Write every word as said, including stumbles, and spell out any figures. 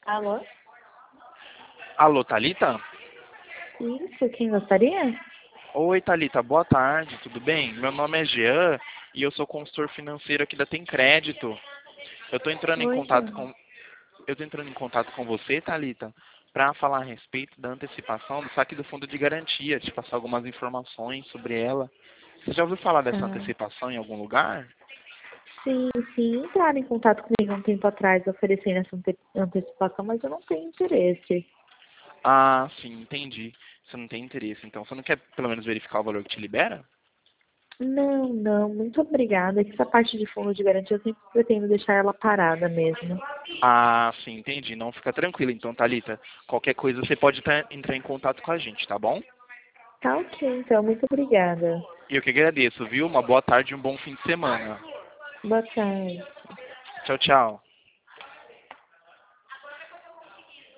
Alô? Alô, Thalita? Isso, quem gostaria? Oi, Thalita, boa tarde, tudo bem? Meu nome é Jean e eu sou consultor financeiro aqui da Tem Crédito. Eu estou entrando em Oi, contato Jean. com eu tô entrando em contato com você, Thalita, para falar a respeito da antecipação do saque do fundo de garantia, te passar algumas informações sobre ela. Você já ouviu falar dessa Ah, antecipação em algum lugar? sim, sim, entraram em contato comigo um tempo atrás oferecendo essa ante- antecipação, mas eu não tenho interesse. Ah, sim, entendi. Você não tem interesse, então. Você não quer pelo menos verificar o valor que te libera? Não, não, muito obrigada. Essa parte de fundo de garantia eu sempre pretendo deixar ela parada mesmo. Ah, sim, entendi. Não, fica tranquilo. Então, Thalita, qualquer coisa você pode tá- entrar em contato com a gente, tá bom? Tá ok, então, muito obrigada. E eu que agradeço, viu? Uma boa tarde e um bom fim de semana. Boa tarde. Tchau, tchau.